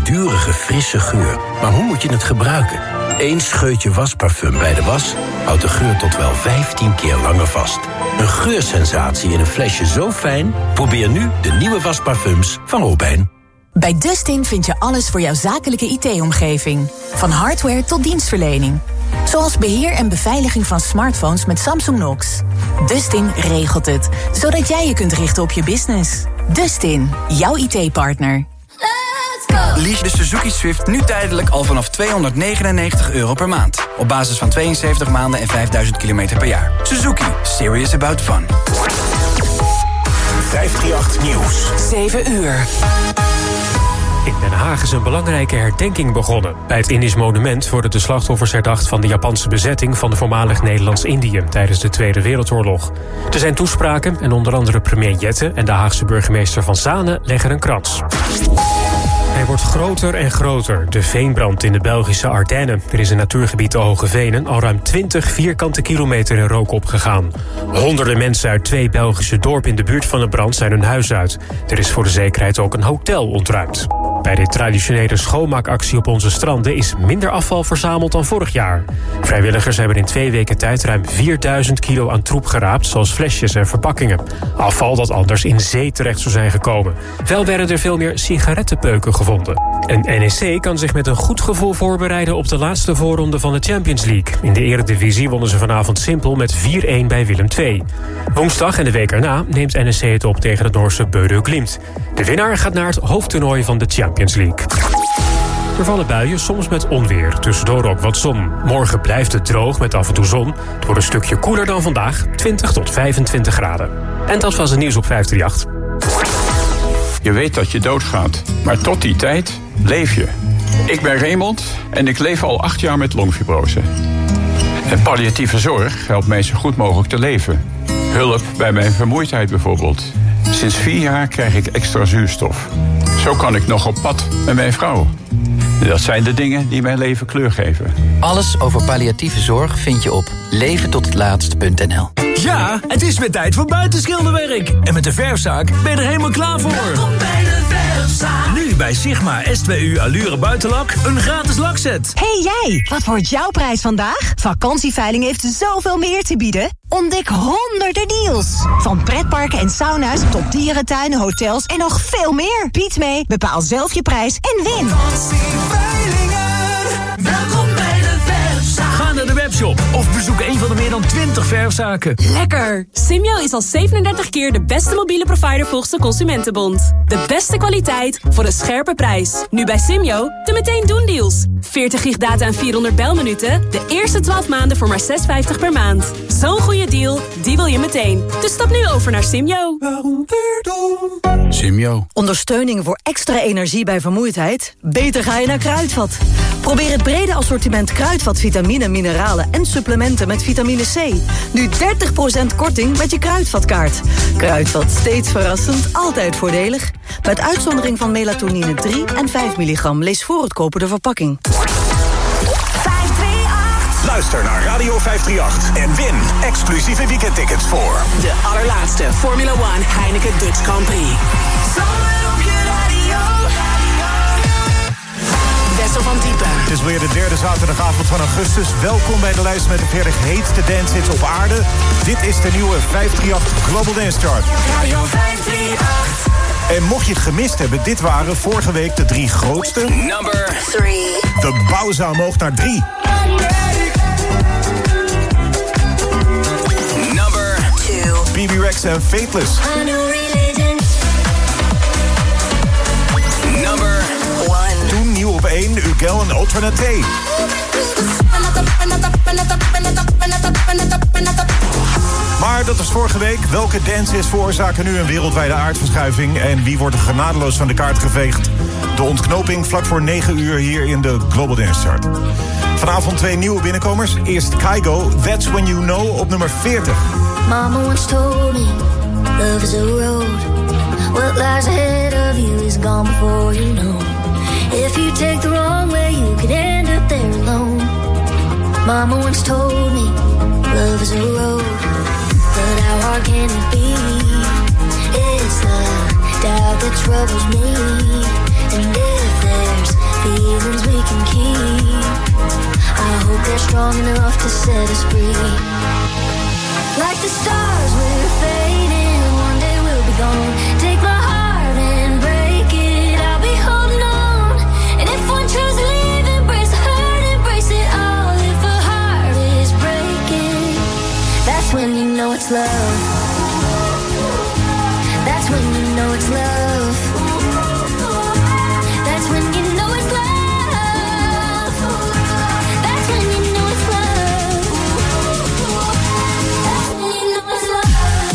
langdurige, frisse geur. Maar hoe moet je het gebruiken? 1 scheutje wasparfum bij de was houdt de geur tot wel 15 keer langer vast. Een geursensatie in een flesje zo fijn? Probeer nu de nieuwe wasparfums van Robijn. Bij Dustin vind je alles voor jouw zakelijke IT-omgeving. Van hardware tot dienstverlening. Zoals beheer en beveiliging van smartphones met Samsung Knox. Dustin regelt het, zodat jij je kunt richten op je business. Dustin, jouw IT-partner. Lease de Suzuki Swift nu tijdelijk al vanaf €299 per maand. Op basis van 72 maanden en 5000 kilometer per jaar. Suzuki. Serious about fun. 538 Nieuws. 7 uur. In Den Haag is een belangrijke herdenking begonnen. Bij het Indisch Monument worden de slachtoffers herdacht van de Japanse bezetting van voormalig Nederlands-Indië tijdens de Tweede Wereldoorlog. Er zijn toespraken en onder andere premier Jette en de Haagse burgemeester Van Zanen leggen een krans. Hij wordt groter en groter, de veenbrand in de Belgische Ardennen. Er is een natuurgebied de Hoge Venen al ruim 20 vierkante kilometer in rook opgegaan. Honderden mensen uit 2 Belgische dorpen in de buurt van de brand zijn hun huis uit. Er is voor de zekerheid ook een hotel ontruimd. Bij de traditionele schoonmaakactie op onze stranden is minder afval verzameld dan vorig jaar. Vrijwilligers hebben in 2 weken tijd ruim 4000 kilo aan troep geraapt, zoals flesjes en verpakkingen. Afval dat anders in zee terecht zou zijn gekomen. Wel werden er veel meer sigarettenpeuken gevonden. En NEC kan zich met een goed gevoel voorbereiden op de laatste voorronde van de Champions League. In de Eredivisie wonnen ze vanavond simpel met 4-1 bij Willem II. Woensdag en de week erna neemt NEC het op tegen het Noorse Bodø Glimt. De winnaar gaat naar het hoofdtoernooi van de Champions League. Er vallen buien, soms met onweer. Tussendoor ook wat zon. Morgen blijft het droog met af en toe zon. Het wordt een stukje koeler dan vandaag, 20 tot 25 graden. En dat was het nieuws op 538. Je weet dat je doodgaat, maar tot die tijd leef je. Ik ben Raymond en ik leef al 8 jaar met longfibrose. En palliatieve zorg helpt mij zo goed mogelijk te leven. Hulp bij mijn vermoeidheid bijvoorbeeld. Sinds 4 jaar krijg ik extra zuurstof. Zo kan ik nog op pad met mijn vrouw. Dat zijn de dingen die mijn leven kleur geven. Alles over palliatieve zorg vind je op leventothetlaatst.nl. Ja, het is weer tijd voor buitenschilderwerk. En met de verfzaak ben je er helemaal klaar voor. Welkom bij de verfzaak. Nu bij Sigma S2U Allure Buitenlak een gratis lakset. Hey jij, wat wordt jouw prijs vandaag? Vakantieveiling heeft zoveel meer te bieden. Ontdek honderden deals. Van pretparken en sauna's tot dierentuinen, hotels en nog veel meer. Bied mee, bepaal zelf je prijs en win. Welkom bij de verfzaak. Ga naar de webshop of bezoek een van de meer dan 20 verfzaken. Lekker! Simyo is al 37 keer de beste mobiele provider volgens de Consumentenbond. De beste kwaliteit voor een scherpe prijs. Nu bij Simyo de meteen doen deals. 40 gig data en 400 belminuten. De eerste 12 maanden voor maar $6,50 per maand. Zo'n goede deal, die wil je meteen. Dus stap nu over naar Simyo. Simyo. Ondersteuning voor extra energie bij vermoeidheid? Beter ga je naar Kruidvat. Probeer het brede assortiment Kruidvat vitamine, mineralen en supplementen met vitamine C. Nu 30% korting met je Kruidvatkaart. Kruidvat, steeds verrassend, altijd voordelig. Met uitzondering van melatonine 3 en 5 milligram. Lees voor het kopen de verpakking. 538. Luister naar Radio 538 en win exclusieve weekendtickets voor de allerlaatste Formula 1 Heineken Dutch Grand Prix. Wessel van Diepen. Het is weer de 3e zaterdagavond van augustus. Welkom bij de lijst met de 40 heetste dancehits op aarde. Dit is de nieuwe 538 Global Dance Chart. Radio 538. En mocht je het gemist hebben, dit waren vorige week de 3 grootste. Number 3. De bouwzaal omhoog naar 3. Number 2. BB Rex en Fateless. Number 1. Toen nieuw op 1, Ugel en Alternate. Maar dat was vorige week. Welke dances veroorzaken nu een wereldwijde aardverschuiving? En wie wordt er genadeloos van de kaart geveegd? De ontknoping vlak voor 9 uur hier in de Global Dance Chart. Vanavond 2 nieuwe binnenkomers. Eerst Kygo, That's When You Know op nummer 40. Mama once told me, love is a road. What lies ahead of you is gone before you know. If you take the wrong way, you could end up there alone. Mama once told me, love is a road. But how hard can it be? It's the doubt that troubles me. And if there's can keep. I hope they're strong enough to set us free. Like the stars, we're fading, one day we'll be gone. Take my heart and break it, I'll be holding on. And if one chooses to leave, embrace the hurt, embrace it all. If a heart is breaking, that's when you know it's love. That's when you know it's love. That's when you know it's love. That's when you know it's love. That's when you know it's love.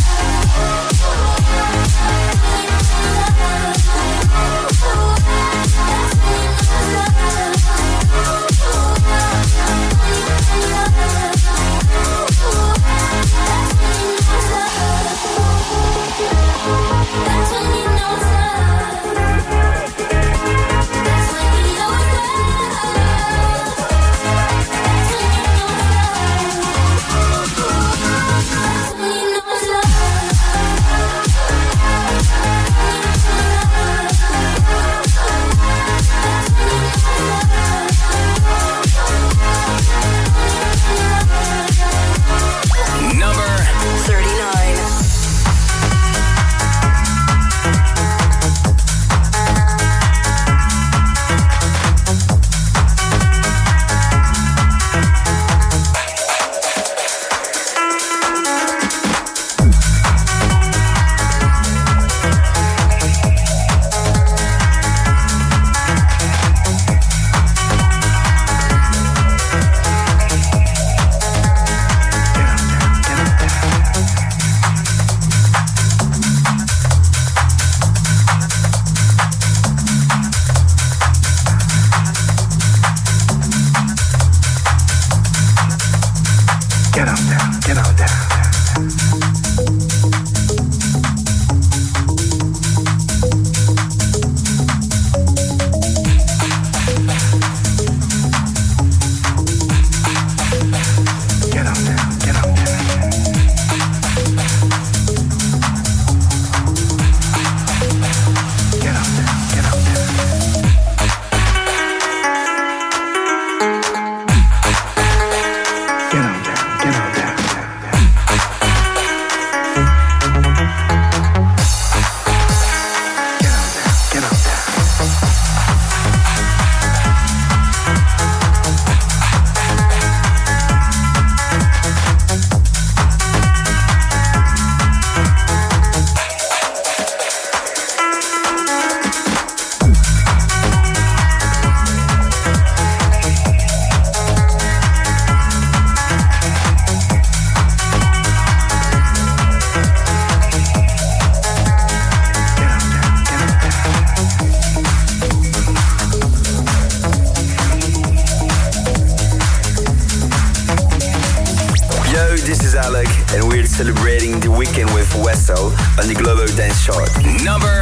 Celebrating the weekend with Wesso on the Global Dance Chart. Number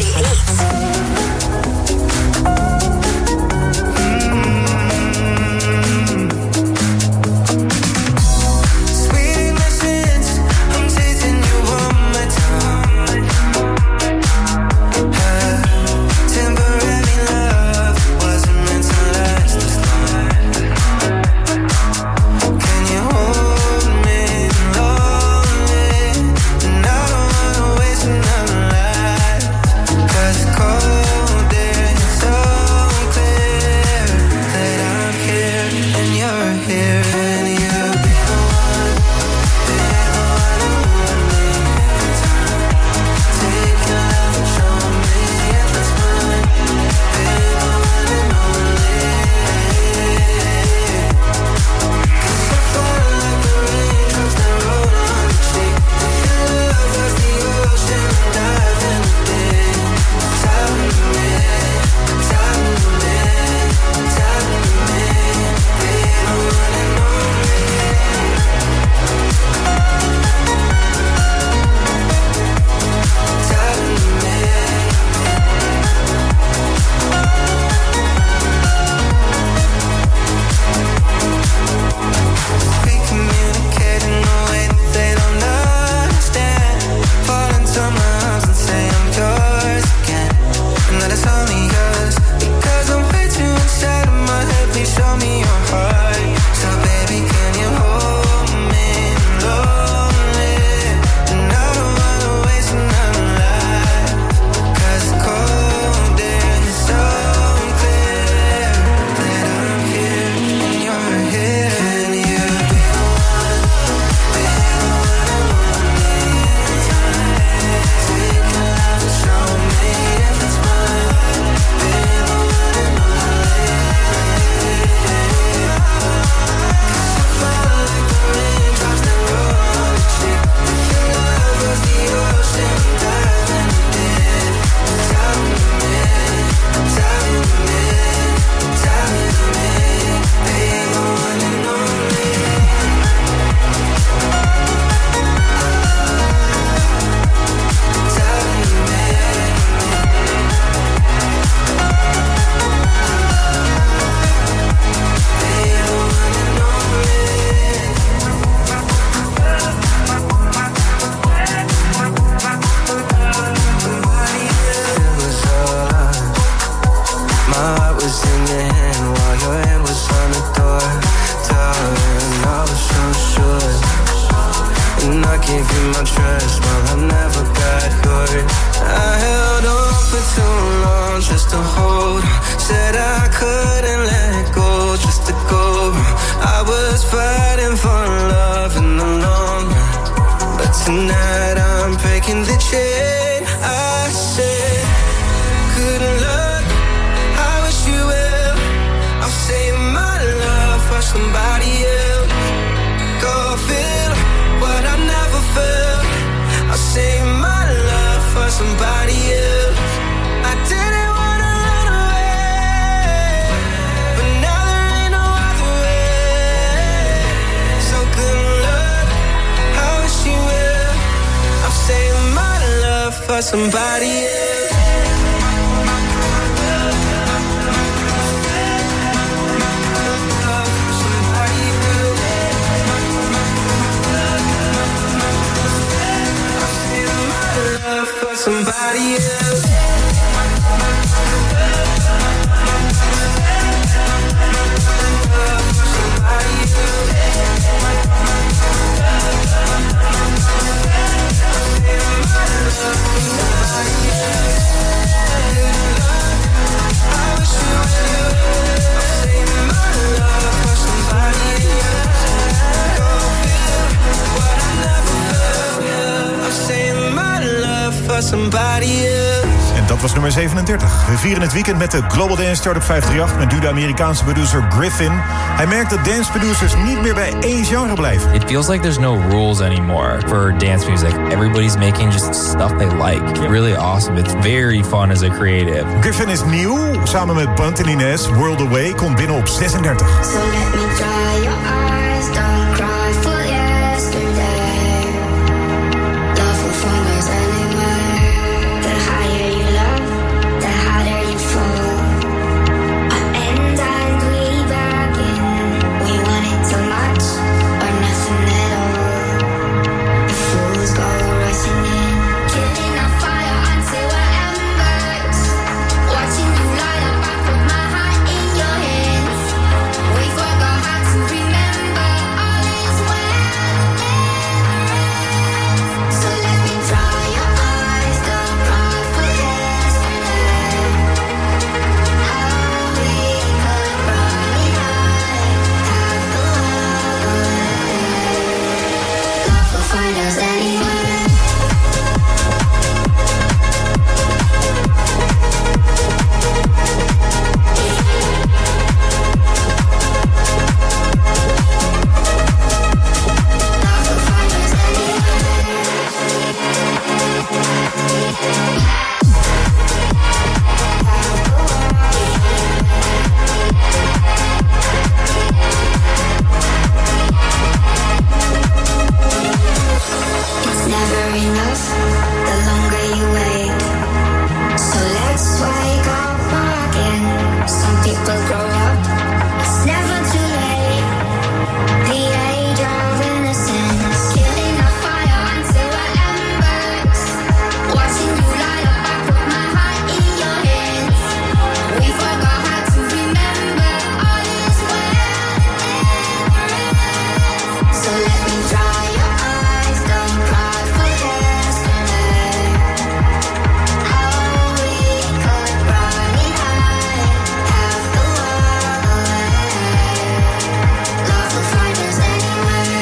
38. Cause it's cold there, so was in your hand while your hand was on the door. And I was so sure. And I gave you my trust while I never got yours. I held on for too long just to hold on. Said I couldn't let go just to go. I was fighting for love in the long run, but tonight I'm breaking the chain. I said, good luck, I wish you well. I'll save my love for somebody else. Go feel what I never felt. I'll save my love for somebody else. I didn't wanna run away, but now there ain't no other way. So good luck, I wish you well. I'll save my love for somebody else. Somebody else. En dat was nummer 37. We vieren het weekend met de Global Dance Chart op 538... met nu de Amerikaanse producer Griffin. Hij merkt dat dance producers niet meer bij één genre blijven. It feels like there's no rules anymore for dance music. Everybody's making just stuff they like. It's really awesome. It's very fun as a creative. Griffin is nieuw. Samen met Bunt en Ines, World Away komt binnen op 36. So let me dry your eyes, don't cry for yesterday. Love will find us anywhere. The higher you love, the harder you fall. End and we bargain. We want it so much, or nothing at all. The fools go rushing in, killing a fire until we're embers. Watching you light up, I put my heart in your hands. We forgot how to remember all is well. So let me dry your eyes, don't cry for yesterday. How we could run high, have the world away. Love will find us anywhere. It's never enough, the longer you wait. So let's wake up again. Some people grow up, it's never too late. The age of innocence, killing a fire until we're embers. Watching you light up, I put my heart in your hands. We forgot how to remember all is well. So let me dry your eyes, don't cry for yesterday. How we could run high, have the world away. Love will find us anywhere.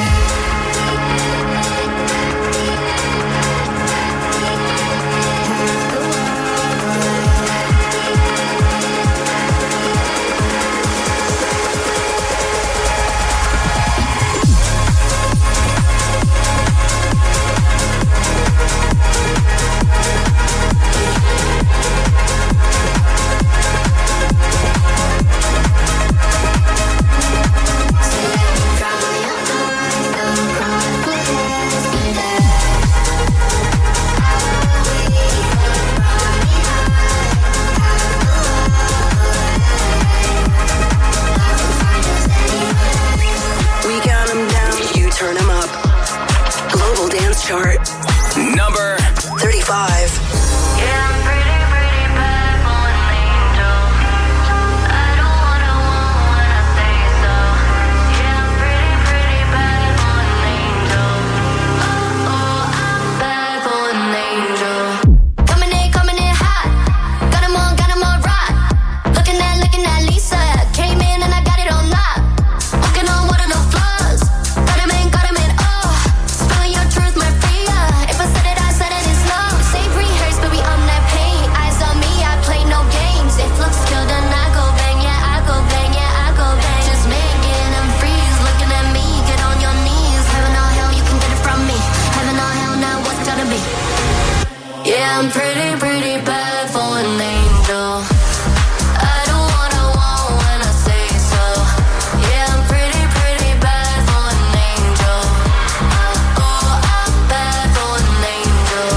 We count them down, you turn them up. Global Dance Chart. Number 35. Yeah, I'm pretty bad for an angel. I looking at Lisa. Came in and I got it on lock. Walking on water, no flaws. Got him in, oh. Spilling your truth, Maria. If I said it, I said it, it's love. Same rehearse, baby, I'm that pain. Eyes on me, I play no games. If looks kill, then I go bang, yeah, I go bang, yeah, I go bang. Just making them freeze, looking at me, get on your knees. Heaven or hell, you can get it from me. Heaven or hell, now what's gotta be? Yeah, I'm pretty, pretty bad for an angel. I don't wanna want when I say so. Yeah, I'm pretty, pretty bad for an angel. Oh, I'm bad for an angel.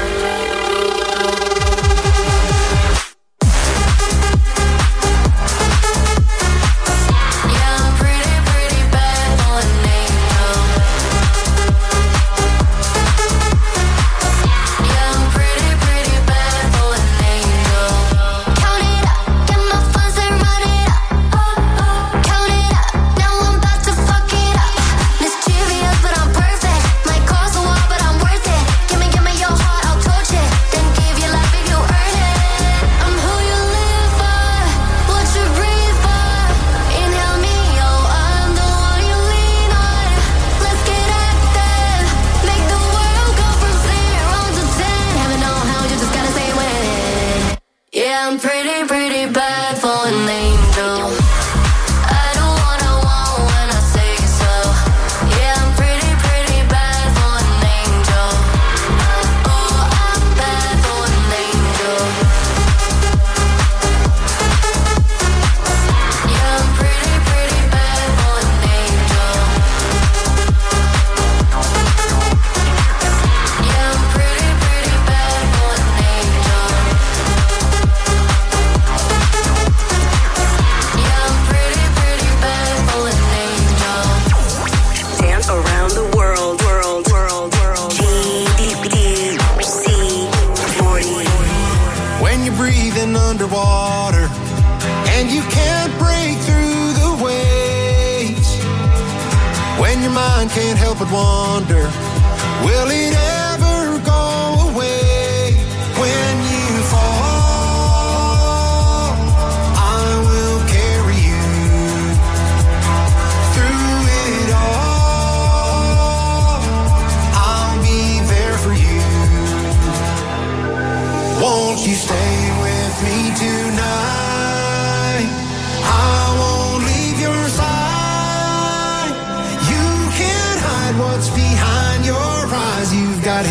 Yeah, I'm pretty, pretty bad for an angel. Yeah, I'm pretty, pretty bad for an angel. Count it up, get my funds and run it up. Count it up, now I'm about to fuck it up. Mischievous, but I'm perfect. Might cause a war, but I'm worth it. Give me your heart, I'll torch it. Then give you life if you earn it. I'm who you live for, what you breathe for. Inhale me, oh, I'm the one you lean on. Let's get active, make the world go from 0 to 10. Heaven or hell, you just gotta say when. Yeah, I'm pretty, pretty bad for an angel. I don't wanna want when I say so. Yeah, I'm pretty, pretty bad for an angel. Oh, I'm bad for an angel. Yeah, I'm pretty, pretty bad for an angel. Yeah, I'm pretty, pretty bad for an angel. Yeah, I'm pretty, pretty bad for an angel. Dance around the world. GDC40. When you're breathing underwater and you can't break through the waves, when your mind can't help but wonder, will it ever go away? When you fall, I will carry you through it all. I'll be there for you. Won't you stay with me tonight? I won't leave your side. You can't hide what's behind your eyes. You've got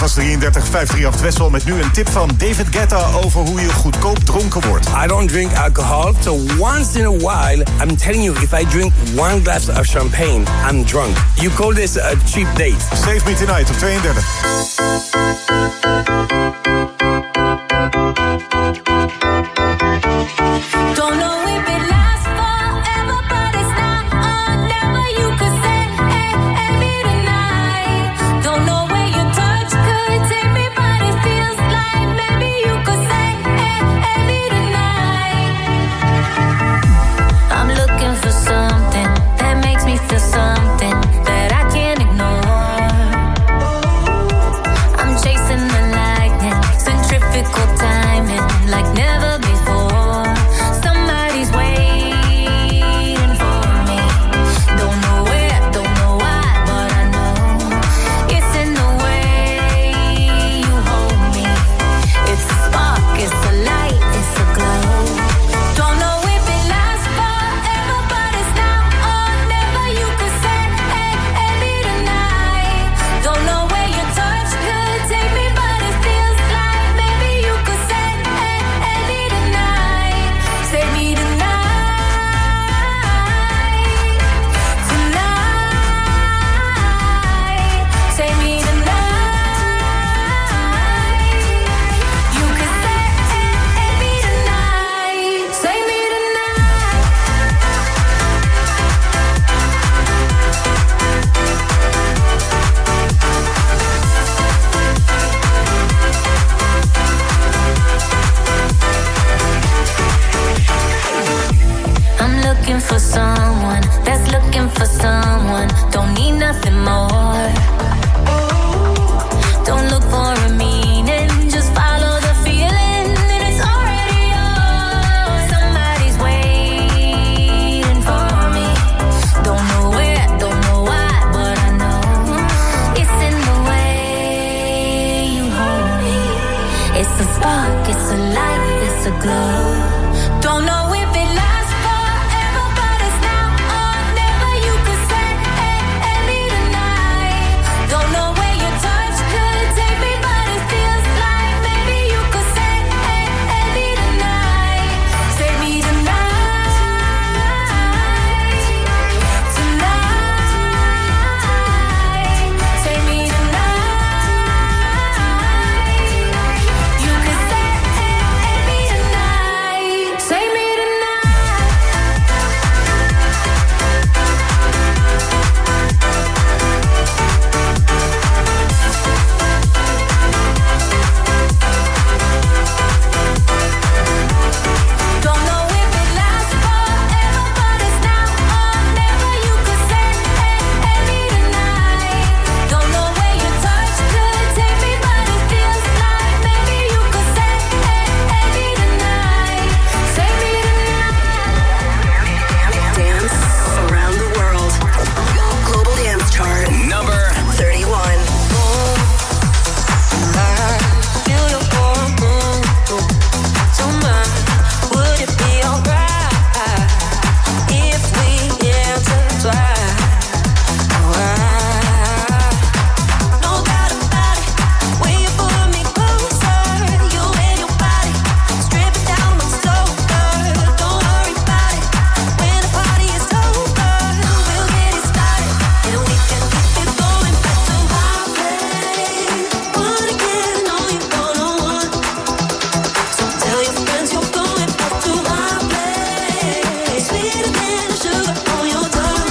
was 33, 538 Wessel met nu een tip van David Guetta over hoe je goedkoop dronken wordt. I don't drink alcohol, so once in a while, I'm telling you, if I drink one glass of champagne, I'm drunk. You call this a cheap date. Save Me Tonight op 32. Don't know if it lasts forever, but it's not on. Never you could say, hey, me tonight. Don't know where your touch could take me, but it feels like maybe you could say, hey, me tonight. I'm looking for something that makes me feel something that I can't ignore. I'm chasing the lightning, centrifugal timing, like never before. Somebody's waiting for me. Don't know where, don't know why, but I know it's in the way you hold me. It's a spark, it's a light, it's a glow. Don't know if it lasts forever, but it's now or never. You could say, hey, me tonight. Don't know where your touch could take me, but it feels like maybe you could say, hey, me tonight. Save me tonight. Tonight. Save me tonight. You could say, hey, me tonight. Save me tonight. I'm looking for someone that's looking for someone. Don't need nothing more. Don't look for a meaning, just follow the feeling, and it's already yours. Somebody's waiting for me. Don't know where, don't know why, but I know it's in the way you hold me. It's a spark, it's a light, it's a glow. Don't know if it lasts forever, but it's now or never. You could say, hey, me tonight. Don't know where your touch could take me, but it feels like maybe you could say, hey, me tonight. Save me tonight. Tonight. Save me tonight. You could say, hey, me tonight. Save me tonight. Don't know if it lasts forever, but it's now or never. You could say, hey, me tonight. Don't know where your touch could take me, but it feels like maybe you could say, hey, me tonight. Save me tonight. Dance around the world. Global Dance Chart. Number 31. Feel your warm moon. Don't mind. Would it be alright if we intertwine? No doubt about it. When you pull me closer, you and your body strip it down my sofa. Don't worry about it. When the party is over, we'll get it started and we can keep it going back to my place. Wanna get to know you one-on-one. So tell your friends you're going back to my place. Sweeter than the sugar on your tongue.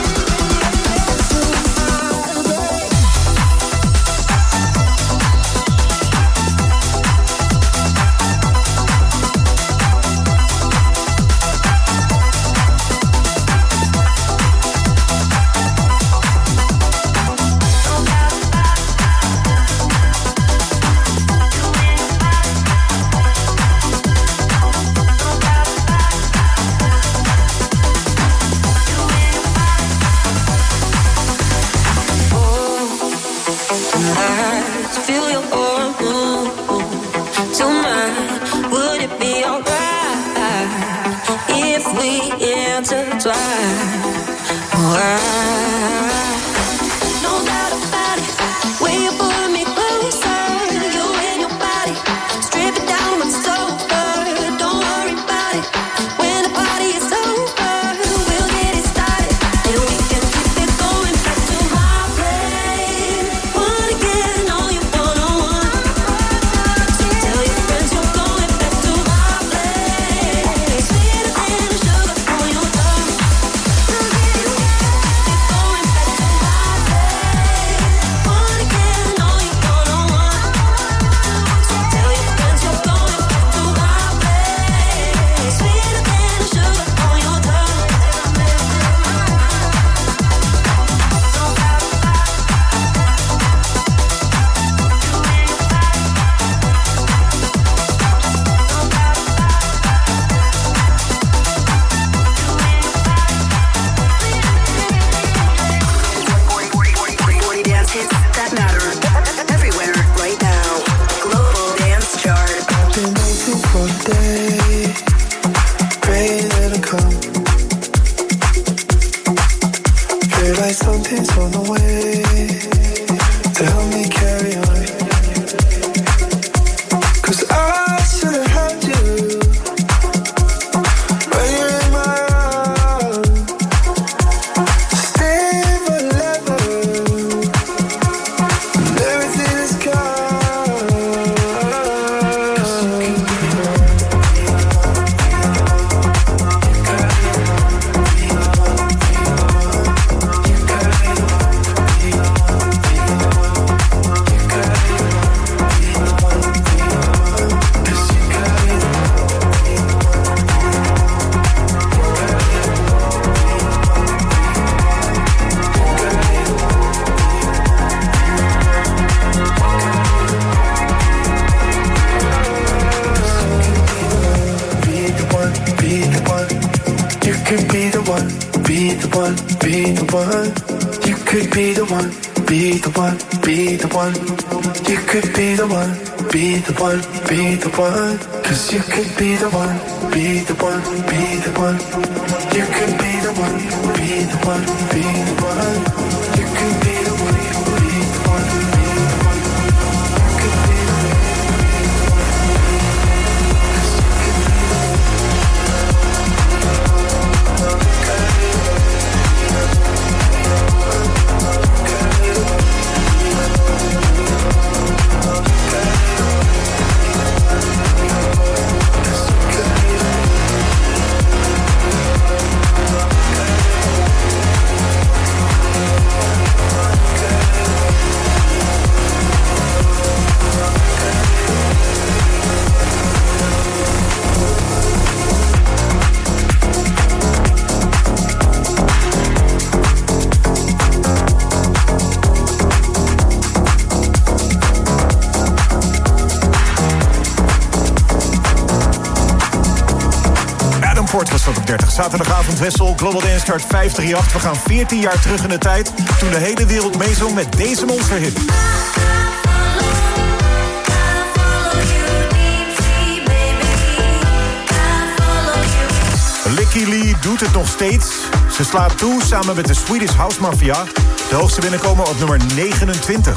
Tonight, feel your warm moon. Tonight, would it be alright if we intertwine? No doubt about it. When you pull me closer, Feel like something's on the way to help me carry on. 'Cause I should have had you when you're in my arms. Stay forever, and everything is gone. 'Cause you can be the one. You could be the one, be the one, be the one. You could be the one, be the one, be the one. 'Cause you could be the one, be the one, be the one. You could be the one, be the one, be the one. You could be the one, be the one, be the one. You could be the one. Was dat op 30. Zaterdagavond Wessel, Global Dance Chart 538. We gaan 14 jaar terug in de tijd, toen de hele wereld meezong met deze monsterhit. Licky Lee doet het nog steeds. Ze slaat toe samen met de Swedish House Mafia. De hoogste binnenkomen op nummer 29.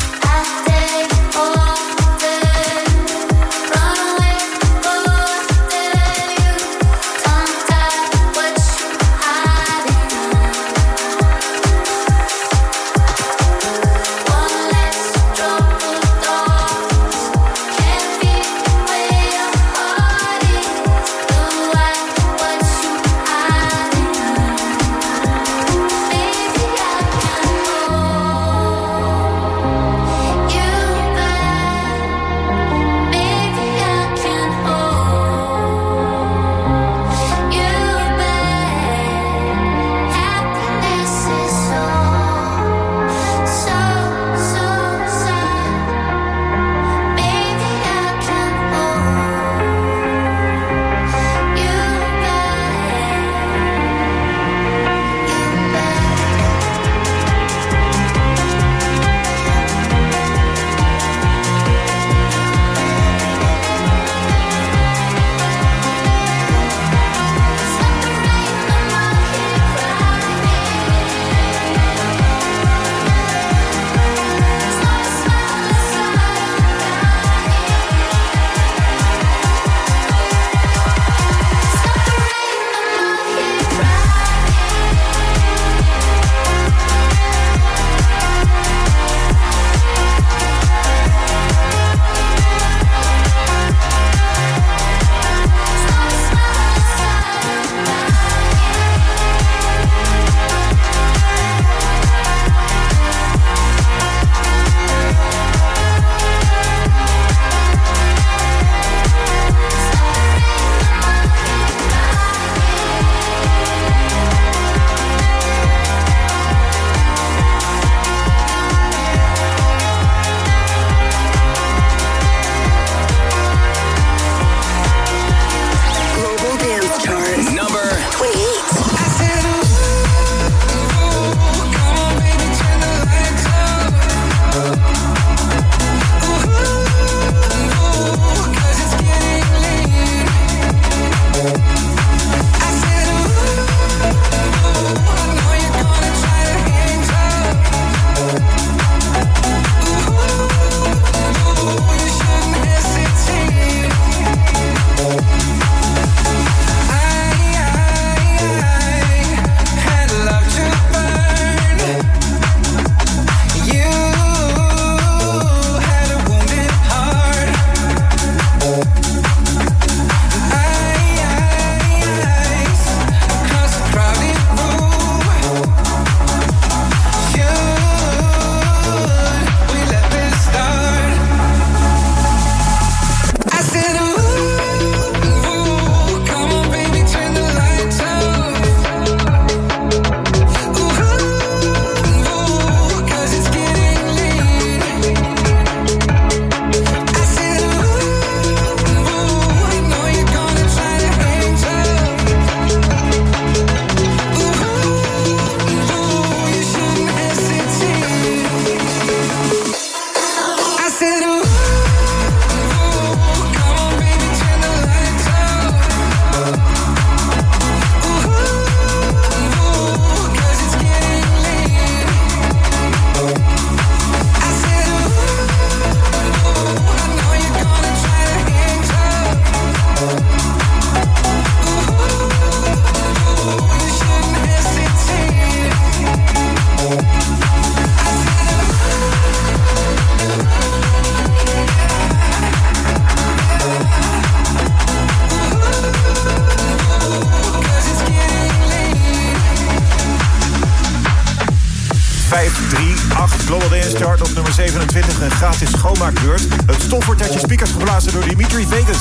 538 Global Dance Chart op nummer 27. Een gratis schoonmaakbeurt. Het stof wordt uit je speakers geblazen door Dimitri Vegas.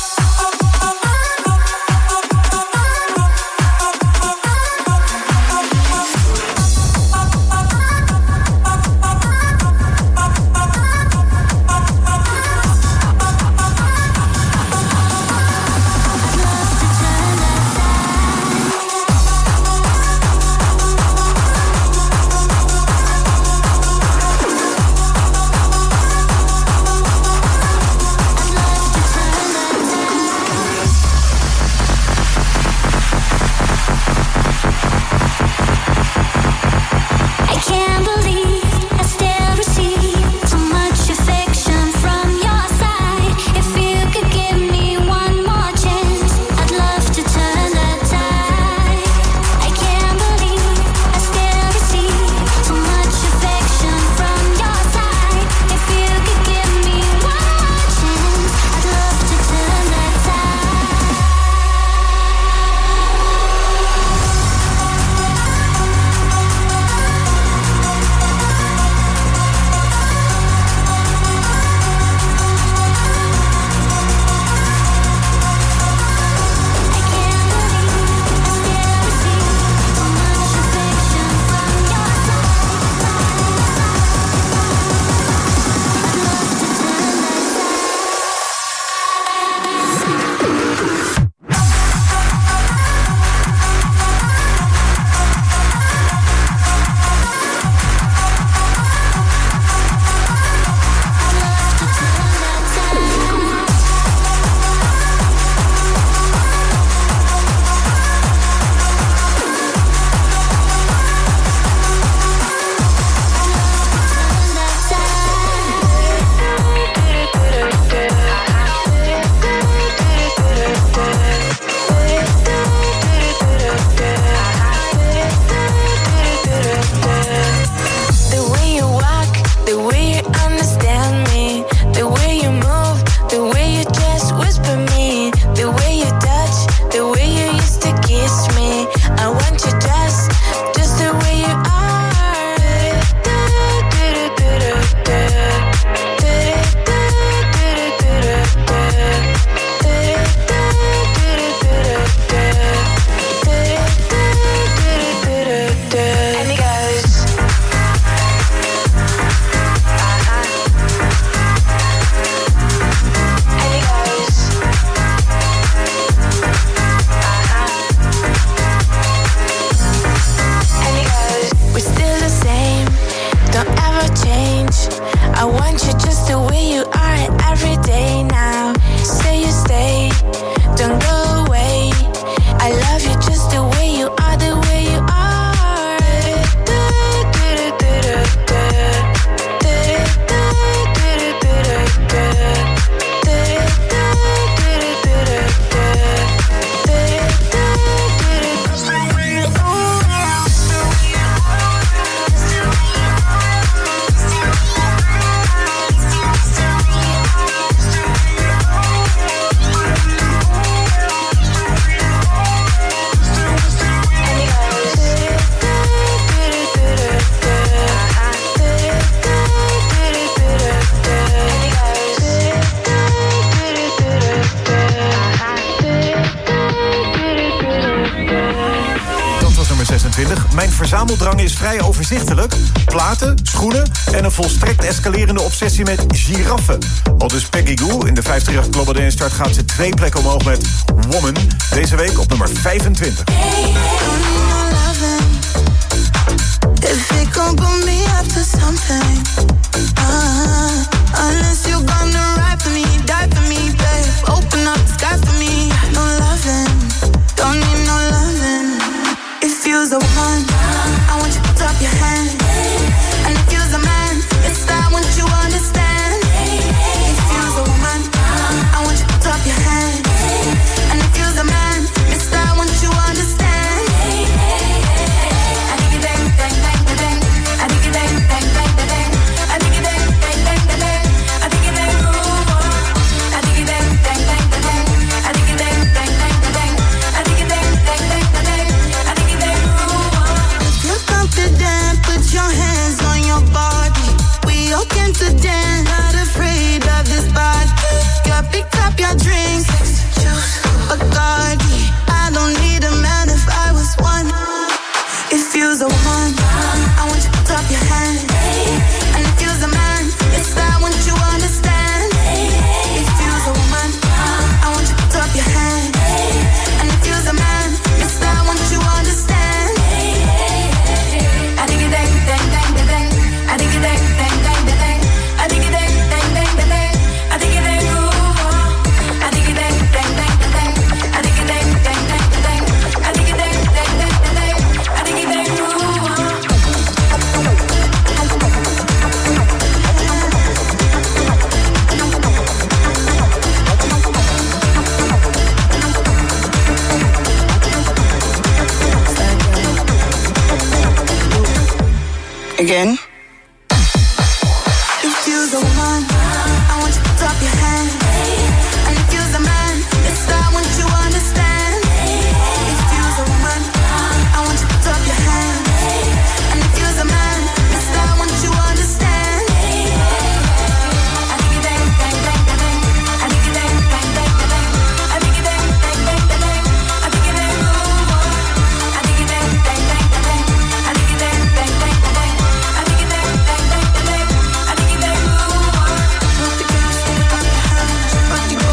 Mijn verzameldrang is vrij overzichtelijk. Platen, schoenen en een volstrekt escalerende obsessie met giraffen. Al dus Peggy Gou in de 538 Global Dance Chart gaat ze 2 plekken omhoog met Woman. Deze week op nummer 25. If it gon' put me up to something, unless you're gonna ride for me, die for me, babe. Open up the sky for me. No loving, don't need no loving. If you're the one, I want you to put up your hand. And if you're the man, it's I want you understand. If you're the woman, I want you to put up your hand. And if you're the man, it's I want you understand. Put your hands I drink Bacardi. I don't need a man if I was one. If you're the one, I want you to put up your hand. And if you're the man, yes, I want you to understand. If you're the woman, I want you to put up your hand. And if you're the man, yes, I want you to understand. I dig it, dang, dang, dang, dang. I dig it, dang, dang, dang, dang. I dig it, dang, dang, dang, dang. I dig it, dang, ooh. I dig it, dang, dang, dang, dang. I dig it, dang, dang, dang, dang. I dig it, dang, dang, dang, dang. I dig it, dang, ooh. Again. If you're the one, I want you to put up your hand. And if you're the man, yes, I want you to understand. If you're the woman, I want you to put up your hand. And if you're the man, yes, I want you to understand. I dig it, dang, dang, dang, dang. I dig it, dang, dang, dang, dang. I dig it, dang, dang, dang, dang. I dig it, dang, ooh. I dig it, dang, dang, dang, dang. I dig it, dang, dang, dang, dang. I dig it, dang, dang, dang, dang. I dig it, dang, ooh.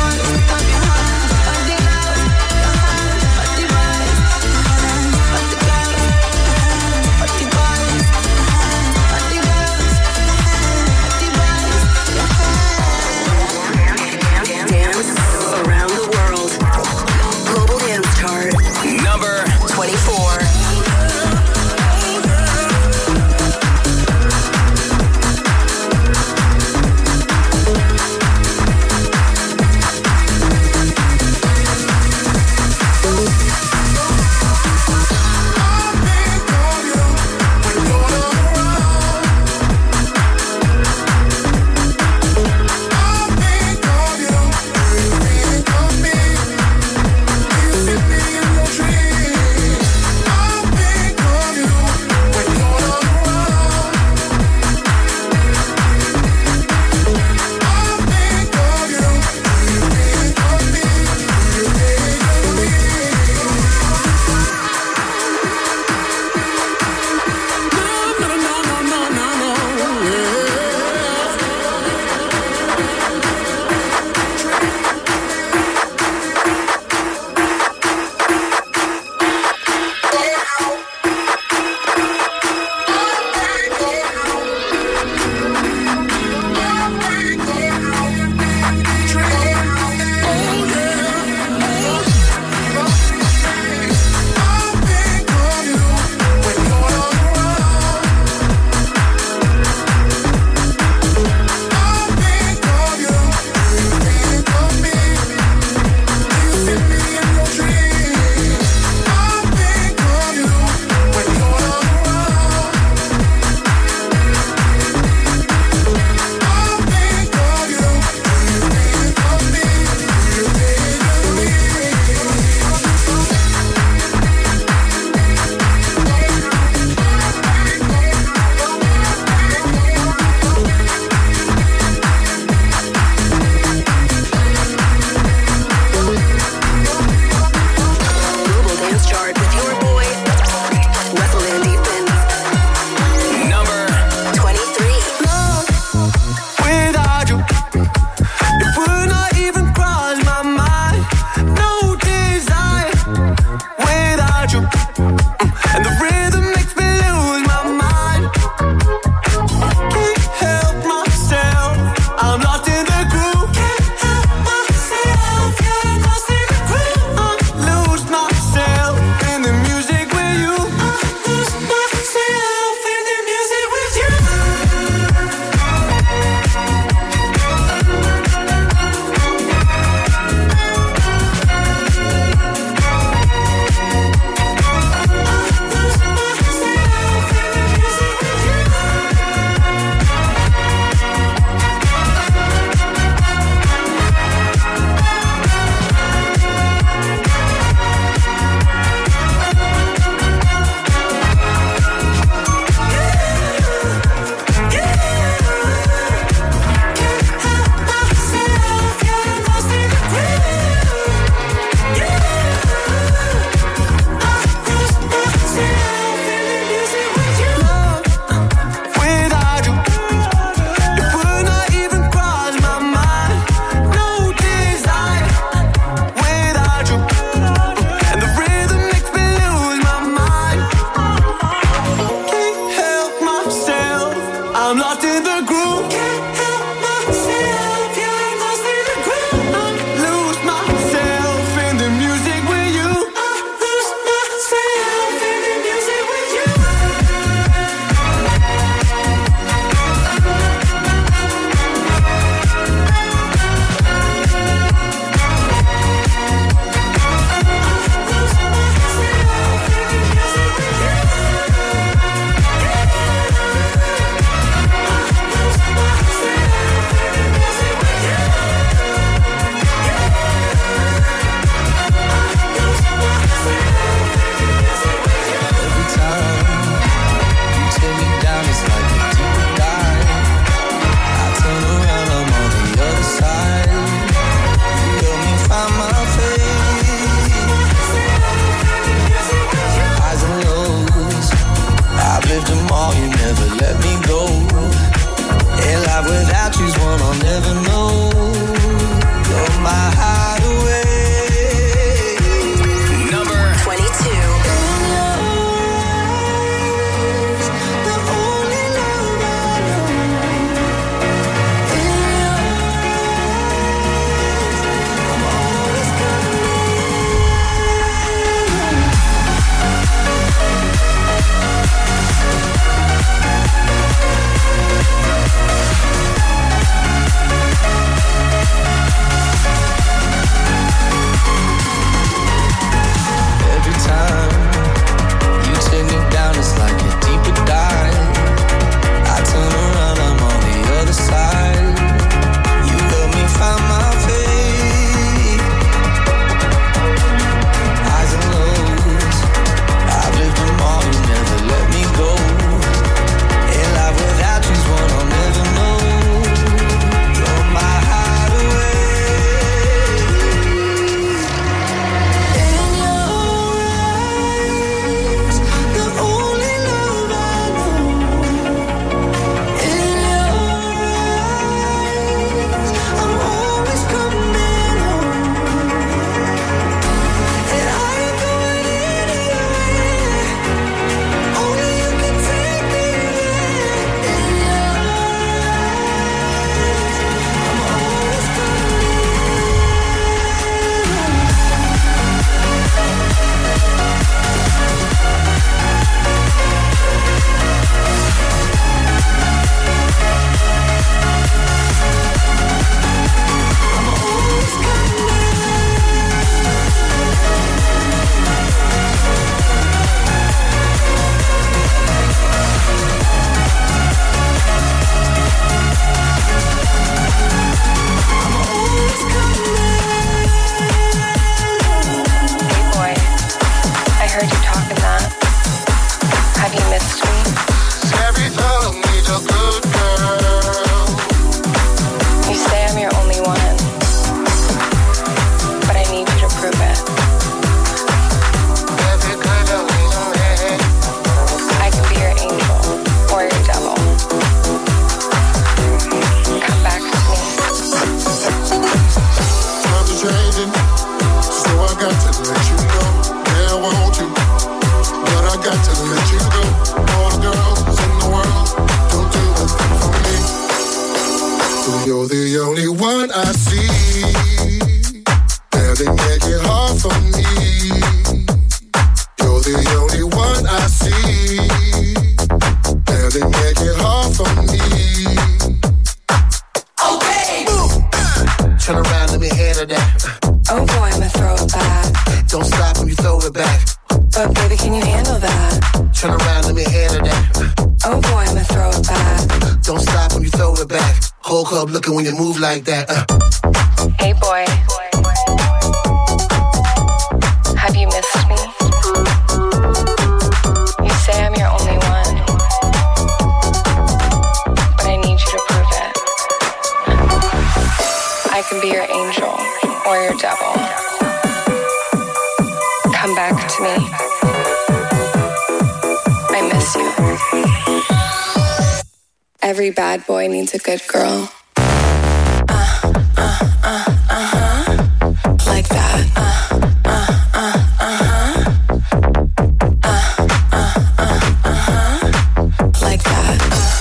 missed me. Every time needs a good girl. You say I'm your only one, but I need you to prove it. Every good girl needs a man. I can be your angel or your devil. Come back to me. Times are changing, so I got to let you know. Yeah, I want you, but I got to let you go. All the girls in the world don't do a thing for me. You're the only one I see. Yeah, they make it hard for me. You're the only one I see. Yeah, they make it hard for me. Okay. Turn around, let me handle that. Oh boy, I'ma throw it back. Don't stop when you throw it back. But baby, can you handle that? Turn around, let me handle that. Oh boy, I'ma throw it back. Don't stop when you throw it back. Whole club looking when you move like that. Hey boy, have you missed me? You say I'm your only one, but I need you to prove it. I can be your angel or your devil. Come back to me. I miss you. Every bad boy needs a good girl. Like that. Like that.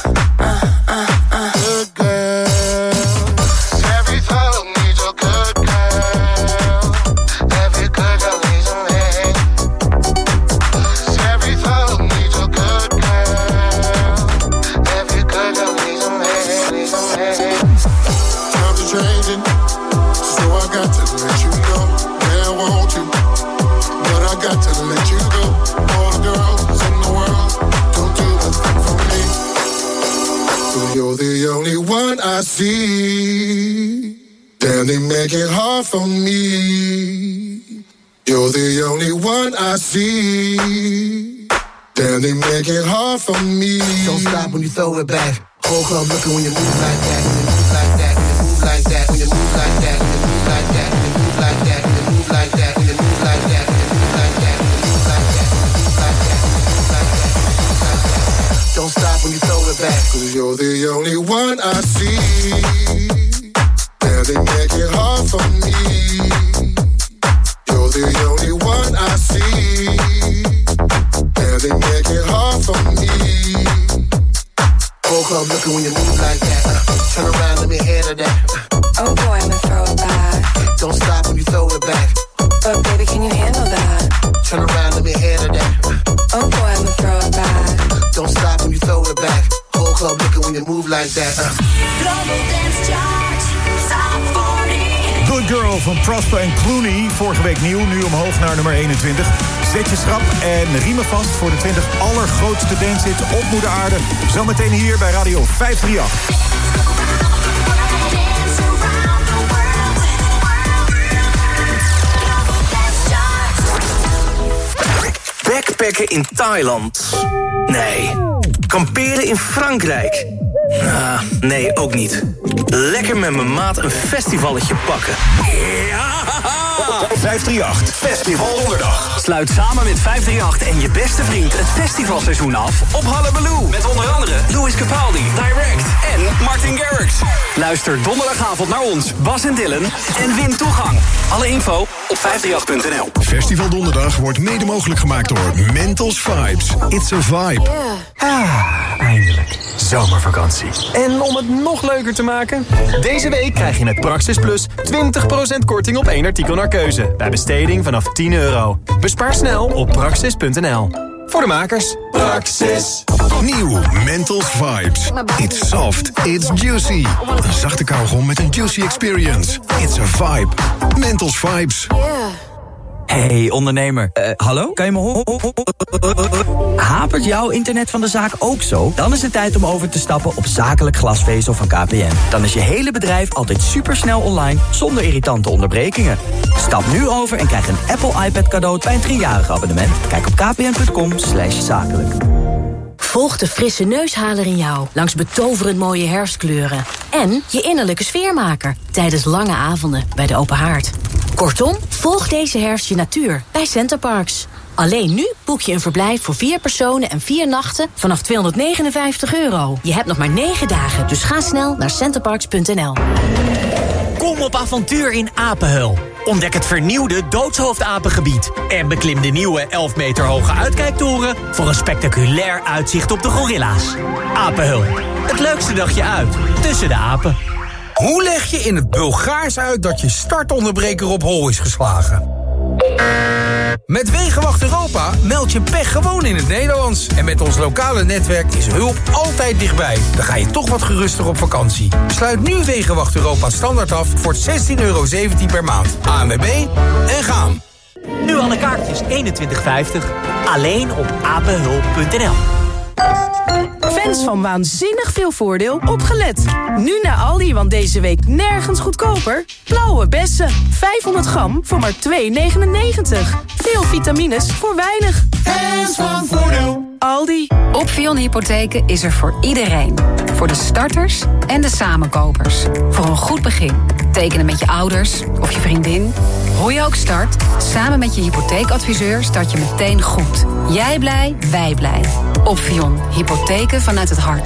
Good girl. Every fellow needs a good girl. Every good girl needs a man. Every fellow needs a good girl. Every good girl needs a man. Needs a man. Times are changing, so I got to let you know. Yeah, I want you, but I got to let you go. All the girls in the world don't do a thing for me. You're the only one I see. Damn, they make it hard for me. You're the only one I see. Damn, they make it hard for me. Don't stop when you throw it back. Whole club looking when you move like that. When you move like that. When you move like that. When you move like that. When you move like that. When you move like that. When you move like that. When you move like that. When you move like that. When you move like that. When you move like that. When you move like that. Don't stop when you throw it back. 'Cause you're the only one I see. Yeah, they make it hard for me. You're the only one I see. Yeah, they make it hard for me. Whole club looking when you move like that. Turn around, let me handle that. Oh boy, I'ma throw it back. Don't stop when you throw it back. But baby, can you handle that? Turn around, let me handle that. Oh boy, I'ma throw it back. Don't stop when you throw it back. Whole club looking when you move like that. Global Dance Chart, Top 40. Good Girl van Prosper en Clooney. Vorige week nieuw, nu omhoog naar nummer 21. Zet je schrap en riemen vast voor de 20 allergrootste dancehits op moeder aarde. Zometeen hier bij Radio 538. Backpacken in Thailand? Nee. Kamperen in Frankrijk? Nee, ook niet. Lekker met mijn maat een festivalletje pakken. Ja! 538 Festival Donderdag. Sluit samen met 538 en je beste vriend het festivalseizoen af op Hullabaloo. Met onder andere Louis Capaldi, Direct en Martin Garrix. Luister donderdagavond naar ons, Bas en Dylan, en win toegang. Alle info op 538.nl. Festival Donderdag wordt mede mogelijk gemaakt door Mentos Vibes. It's a vibe. Eindelijk. Zomervakantie. En om het nog leuker te maken, deze week krijg je met Praxis Plus 20% korting op 1 artikel naar keuze. Bij besteding vanaf €10. Bespaar snel op praxis.nl. Voor de makers. Praxis. Nieuw Mentos Vibes. It's soft, it's juicy. Een zachte kauwgom met een juicy experience. It's a vibe. Mentos Vibes. Hey ondernemer, hallo? Kan je me horen? Hapert jouw internet van de zaak ook zo? Dan is het tijd om over te stappen op zakelijk glasvezel van KPN. Dan is je hele bedrijf altijd supersnel online, zonder irritante onderbrekingen. Stap nu over en krijg een Apple iPad cadeau bij een 3-jarig abonnement. Kijk op kpn.com/zakelijk. Volg de frisse neushaler in jou langs betoverend mooie herfstkleuren. En je innerlijke sfeermaker tijdens lange avonden bij de open haard. Kortom, volg deze herfst je natuur bij Centerparks. Alleen nu boek je een verblijf voor 4 personen en 4 nachten vanaf €259. Je hebt nog maar 9 dagen, dus ga snel naar centerparks.nl. Kom op avontuur in Apenheul. Ontdek het vernieuwde Doodshoofdapengebied. En beklim de nieuwe 11 meter hoge uitkijktoren voor een spectaculair uitzicht op de gorilla's. Apenheul, het leukste dagje uit tussen de apen. Hoe leg je in het Bulgaars uit dat je startonderbreker op hol is geslagen? Met Wegenwacht Europa meld je pech gewoon in het Nederlands. En met ons lokale netwerk is hulp altijd dichtbij. Dan ga je toch wat geruster op vakantie. Sluit nu Wegenwacht Europa standaard af voor €16,17 per maand. ANWB en gaan. Nu alle kaartjes 21,50. Alleen op apenhulp.nl. Fans van waanzinnig veel voordeel, opgelet. Nu naar Aldi, want deze week nergens goedkoper. Blauwe bessen, 500 gram voor maar €2,99. Veel vitamines voor weinig. Fans van voordeel. Aldi. Opvion Hypotheken is er voor iedereen. Voor de starters en de samenkopers. Voor een goed begin. Tekenen met je ouders of je vriendin. Hoe je ook start, samen met je hypotheekadviseur start je meteen goed. Jij blij, wij blij. Opvion Hypotheken vanuit het hart.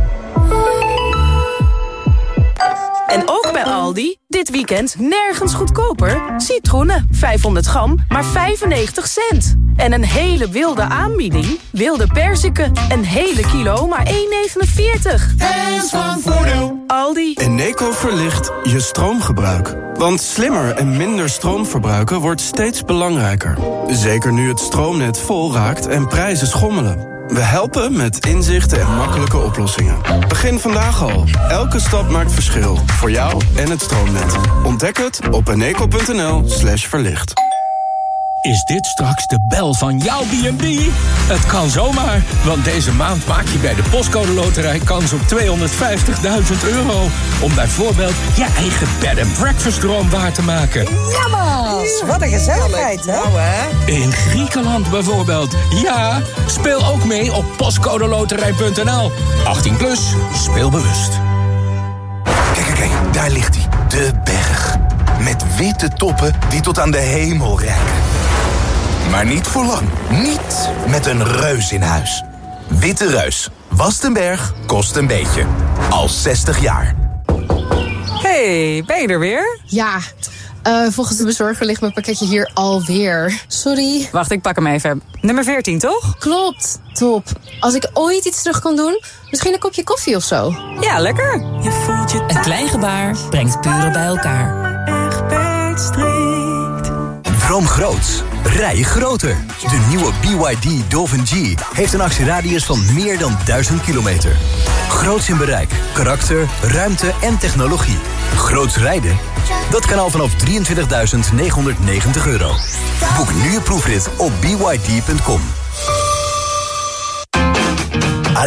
En ook bij Aldi, dit weekend nergens goedkoper. Citroenen, 500 gram, maar 95 cent. En een hele wilde aanbieding. Wilde perziken, een hele kilo, maar €1,49. Fans van voordeel. Aldi. Eneco verlicht je stroomgebruik. Want slimmer en minder stroom verbruiken wordt steeds belangrijker. Zeker nu het stroomnet vol raakt en prijzen schommelen. We helpen met inzichten en makkelijke oplossingen. Begin vandaag al. Elke stap maakt verschil. Voor jou en het stroomnet. Ontdek het op eneco.nl/verlicht. Is dit straks de bel van jouw B&B? Het kan zomaar, want deze maand maak je bij de Postcode Loterij kans op €250.000... om bijvoorbeeld je eigen bed and breakfast droom waar te maken. Jammer! Wat een gezelligheid, hè? Nou, hè? In Griekenland bijvoorbeeld. Ja, speel ook mee op postcodeloterij.nl. 18 plus, speel bewust. Kijk, daar ligt hij. De berg. Met witte toppen die tot aan de hemel reiken. Maar niet voor lang. Niet met een reus in huis. Witte Reus. Wast een berg, kost een beetje. Al 60 jaar. Hey, ben je er weer? Ja, volgens de bezorger ligt mijn pakketje hier alweer. Sorry. Wacht, ik pak hem even. Nummer 14, toch? Klopt, top. Als ik ooit iets terug kan doen, misschien een kopje koffie of zo. Ja, lekker. Je voelt je een klein gebaar brengt buren bij elkaar. Droom groots. Rij groter. De nieuwe BYD Dolphin G heeft een actieradius van meer dan 1000 kilometer. Groots in bereik, karakter, ruimte en technologie. Groots rijden? Dat kan al vanaf €23.990. Boek nu je proefrit op byd.com.